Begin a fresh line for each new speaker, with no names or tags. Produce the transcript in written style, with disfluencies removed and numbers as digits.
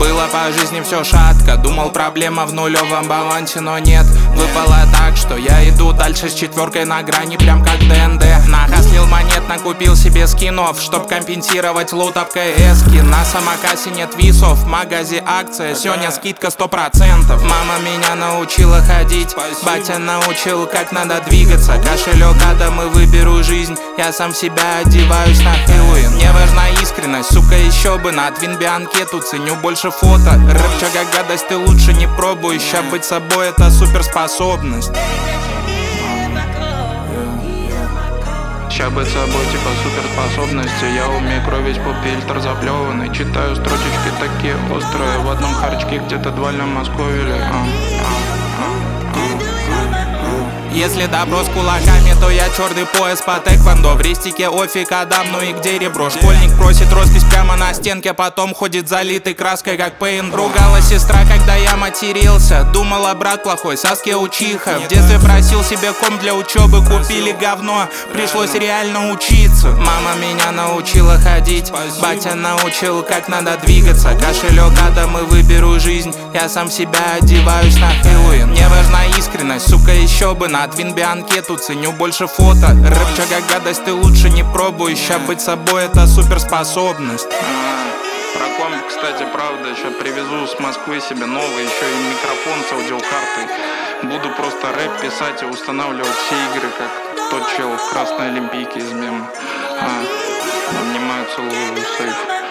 Было по жизни все шатко, думал проблема в нулевом балансе, но нет. Выпало так, что я иду дальше с четверкой на грани, прям как ДНД. Нахаслил монет, накупил себе скинов, чтоб компенсировать лут об КС-ки. На самокассе нет висов, в магазе акция, сегодня скидка 100%. Мама меня научила ходить, батя научил, как надо двигаться. Кошелек Адам и выберу жизнь, я сам себя одеваюсь на Хэллоуин. Мне важна искренность, сука, еще бы на твинбе анкету, ценю больше фото. Рэпчага гадость, ты лучше не пробуй, ща быть собой это суперспособность. Ща быть собой типа суперспособности. Я умею кровить по фильтр заплеванный. Читаю строчечки такие острые, в одном харчке где-то 2 Московили. Если добро с кулаками, то я черный пояс по тэквондо. В рестике офиг Адам, ну и где ребро? Школьник просит роспись прямо на стенке, потом ходит залитой краской, как пейнт. Ругалась сестра, когда я матерился. Думала, брат плохой, Саске учиха. В детстве просил себе комп для учебы, купили говно, пришлось реально учиться. Мама меня научила ходить, батя научил, как надо двигаться. Кошелек Адам и выберу жизнь, я сам себя одеваюсь на Хэллоуин. Мне важна искренность, сука, еще бы на твинбе анкету, ценю больше фото. Рэпчага гадость, ты лучше не пробуй, ща быть собой это суперспособность. Про комп, кстати, правда, сейчас привезу с Москвы себе новый, еще и микрофон с аудиокартой. Буду просто рэп писать и устанавливать все игры, как тот чел в Красной Олимпийке из мема. Обнимаю, целую, сейф.